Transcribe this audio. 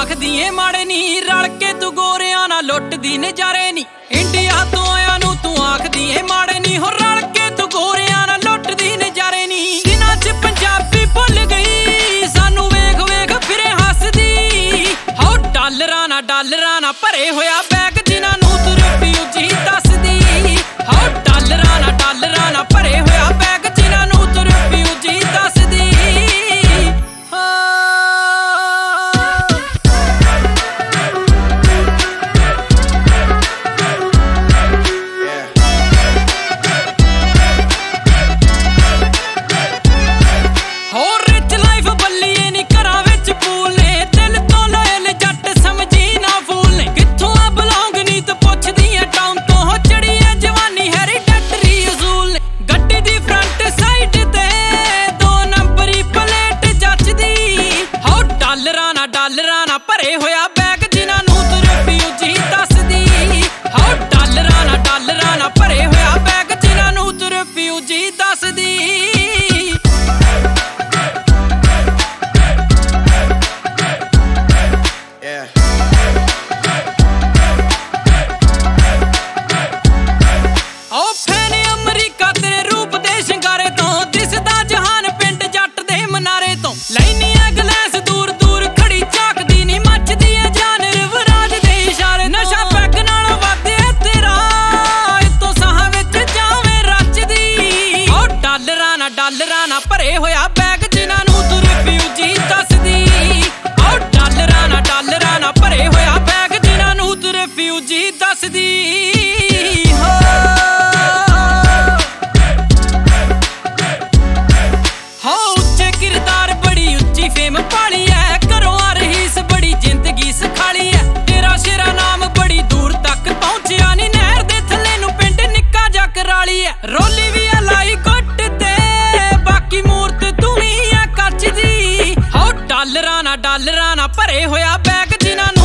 आखदी ए माड़े नी रल के तू गोरियां ना लुटदी नजारे नी। इंडिया तो आया नू तू आखदी ए माड़े नी हो रल के तू गोरियां ना लुटदी नजारे नी। दिनां च पंजाबी भुल गई सानू वेख वेख फिरे हसदी हो डालरां ना भरे होया बैग जिन्हां नू तू रिफ्यूजी दसदी हो डालरां ना भरे होया बैग जिन्हां नू तू रिफ्यूजी दसदी। डालरां ना भरे होया बैग जिन्हां नू तू रिफ्यूजी दसदी हो डालरां ना भरे होया बैग जिन्हां नू तू रिफ्यूजी दसदी। ओ फैने अमरीका तेरे रूप दे शंगारे तो दिसदा जहान पिंड जट दे मनारे तो लैनी है गलैस दूर दूर खड़ी झाकदी नी मचदी है जान रवराज दे इशारे। नशा पैग नाल वधया तेरा इतों साह विच जावे रचदी ओ डालरां ना भरे होया बैग जिन्हां नू तू रिफ्यूजी दसदी ओ डालरां ना भरे होया बैग जिन्हां नू तू रिफ्यूजी दसदी। फेम पाली है घरों आ रहीस बड़ी जिंदगी सखाली है तेरा शेरा नाम बड़ी दूर तक पहुंचया नी नहर दे थले नू पिंड निक्का जा कराली है। रोली भी है लाई गुट ते बाकी मूरत तू ही है कच दी हो डालरां ना भरे होया बैग जिन्हां